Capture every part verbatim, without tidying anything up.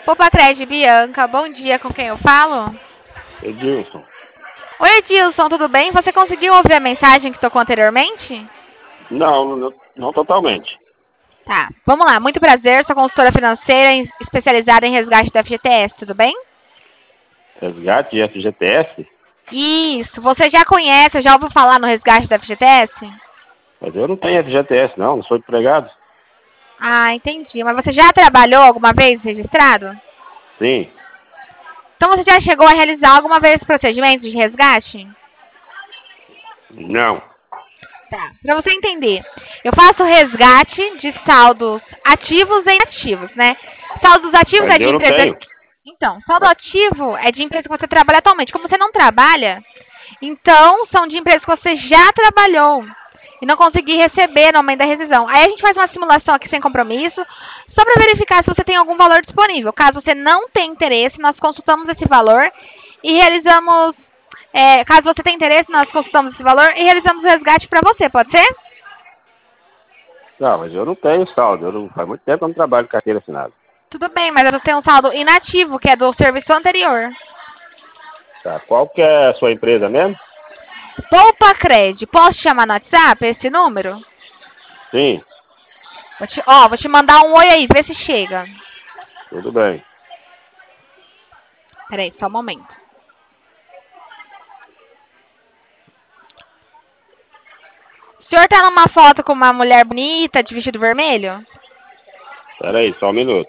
Poupa Cred, Bianca, bom dia, com quem eu falo? Edilson. Oi, Edilson, tudo bem? Você conseguiu ouvir a mensagem que tocou anteriormente? Não, não, não totalmente. Tá, vamos lá, muito prazer, sou consultora financeira em- especializada em resgate do F G T S, tudo bem? Resgate de F G T S? Isso, você já conhece, já ouviu falar no resgate do F G T S? Mas eu não tenho F G T S, não, não sou empregado. Ah, entendi, mas você já trabalhou alguma vez registrado? Sim, Então você já chegou a realizar alguma vez procedimentos de resgate? não. Tá. Para você entender, eu faço resgate de saldos ativos e inativos, né? Saldos ativos é Mas de eu não empresa. tenho. Então, saldo ativo é de empresa que você trabalha atualmente. Como você não trabalha, então são de empresas que você já trabalhou e não conseguir receber no momento da rescisão. Aí a gente faz uma simulação aqui sem compromisso, só para verificar se você tem algum valor disponível. Caso você não tenha interesse, nós consultamos esse valor e realizamos. É, caso você tenha interesse, nós consultamos esse valor e realizamos o resgate para você, pode ser? Não, mas eu não tenho saldo. Eu não, faz muito tempo que eu não trabalho com carteira assinada. Tudo bem, mas você tem um saldo inativo, que é do serviço anterior. Tá, qual que é a sua empresa mesmo? Poupa Cred, posso te chamar no WhatsApp esse número? Sim, Vou te, ó, vou te mandar um oi aí, vê se chega. tudo bem. Peraí, só um momento. O senhor tá numa foto com uma mulher bonita, de vestido vermelho? Espera aí, só um minuto.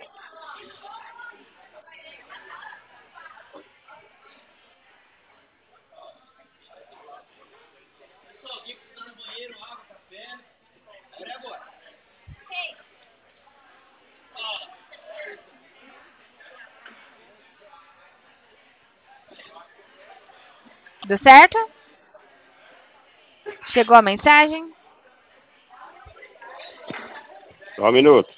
Deu certo? Chegou a mensagem? Só um minuto.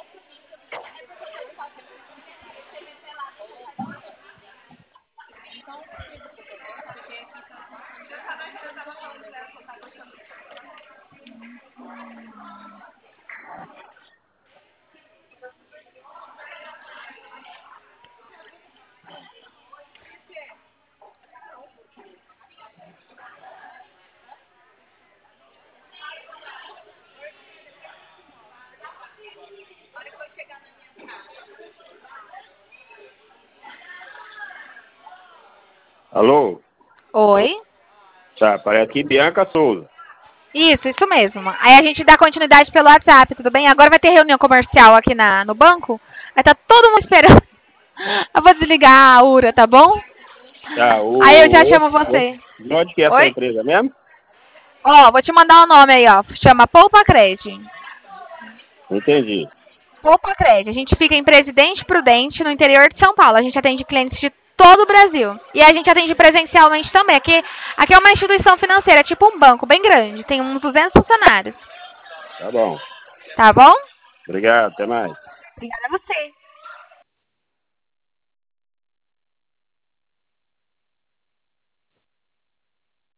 Alô? Oi? Tá, aparece aqui Bianca Souza. Isso, isso mesmo. Aí a gente dá continuidade pelo WhatsApp, tudo bem? Agora vai ter reunião comercial aqui na, no banco. Aí tá todo mundo esperando. Eu vou desligar a URA, tá bom? Tá, Aí eu já o, chamo o, você. de onde que é a sua Oi? empresa mesmo? Ó, vou te mandar o nome aí, ó. Chama Poupa Cred. Entendi. Poupa Cred. A gente fica em Presidente Prudente, no interior de São Paulo. A gente atende clientes de todo o Brasil. E a gente atende presencialmente também. Aqui, aqui é uma instituição financeira, tipo um banco, bem grande. Tem uns duzentos funcionários. Tá bom. Tá bom? Obrigado, até mais. Obrigada a você.